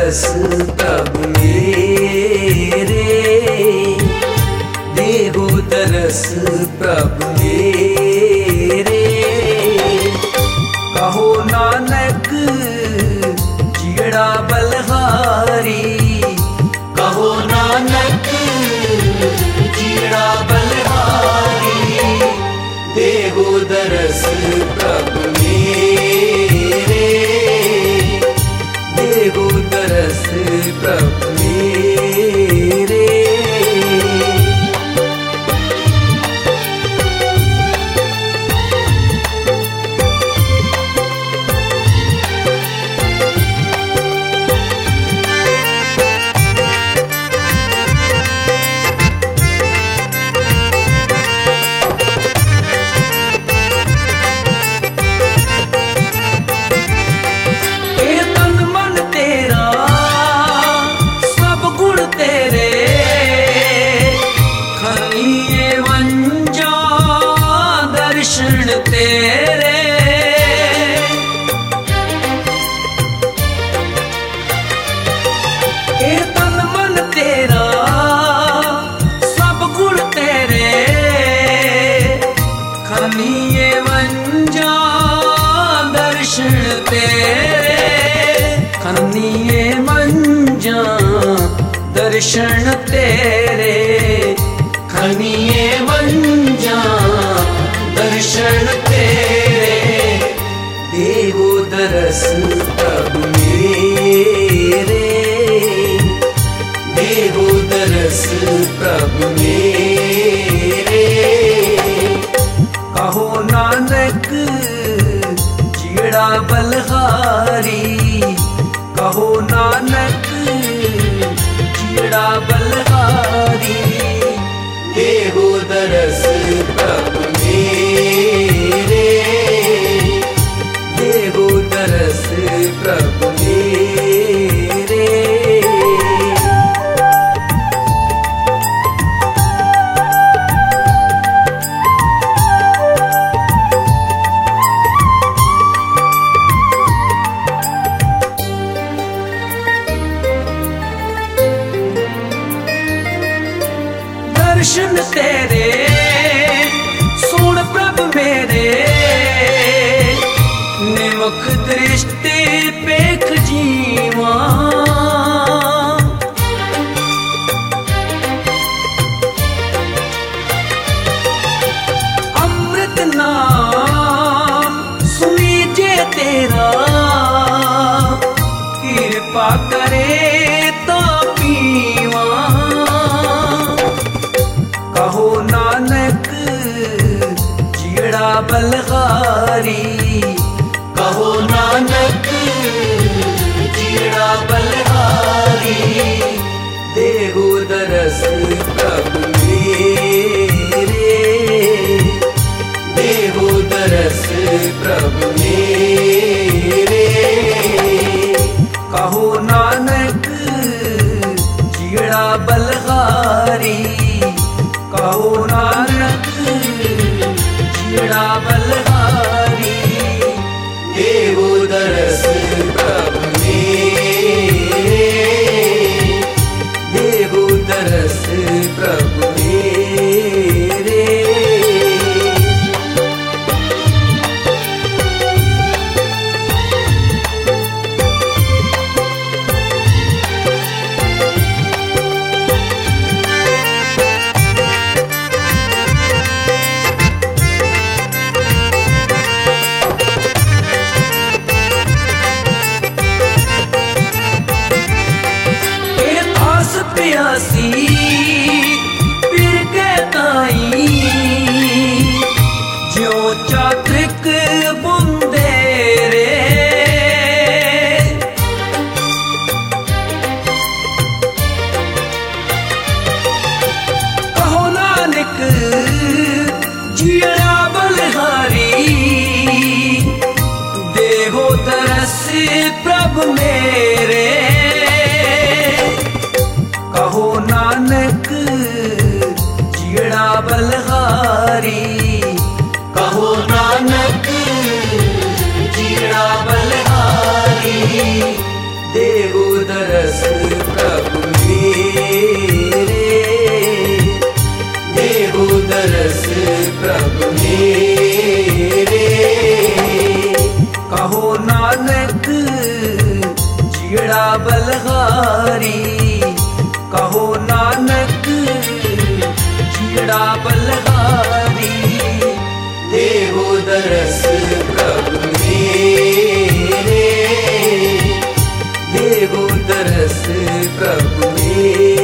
दरस प्रभु मेरे, देहो दरस प्रभु मेरे। कहो नानक जियड़ा बलहारी, कहो नानक जियड़ा बलहारी। देहो दरस प्रभु मेरे, देहो दरस प्रभु मेरे। खनिए मंजा दर्शन तेरे, खनिए मंजा दर्शन तेरे। देहो दरस प्रभु मेरे, देहो दरस प्रभु मेरे। कहो नानक जियड़ा बलहारी, कहो नानक जियड़ा बलहारी। देहो दरस प्रभु मेरे, देहो दरस प्रभु मेरे। दर्शन तेरे सुन प्रभु मेरे, निमुख दृष्टि पेख जीवा। अमृत नाम सुनीजे तेरा, कृपा करे तो पीवा। कहो नानक जियड़ा बलहारी, कहो नानक जियड़ा बलहारी। देहो दरस प्रभु मेरे, देहो दरस प्रभु मेरे। कहो नानक जियड़ा बलहारी, कहो नानक जियड़ा बलहारी। देहो दरस प्रभु मेरे, देहो दरस प्रभु मेरे। प्यासी फिर के ताई, जो चात्रिक बुंदे रे। कहो नानक जियड़ा बलहारी, देहो दरस प्रभु मेरे। कहो नानक जियड़ा बलहारी, कहो नानक जियड़ा बलहारी। देहो दरस कहो नानक जियड़ा बलहारी। देवो दरस प्रभु मेरे, देवो दरस प्रभु मेरे।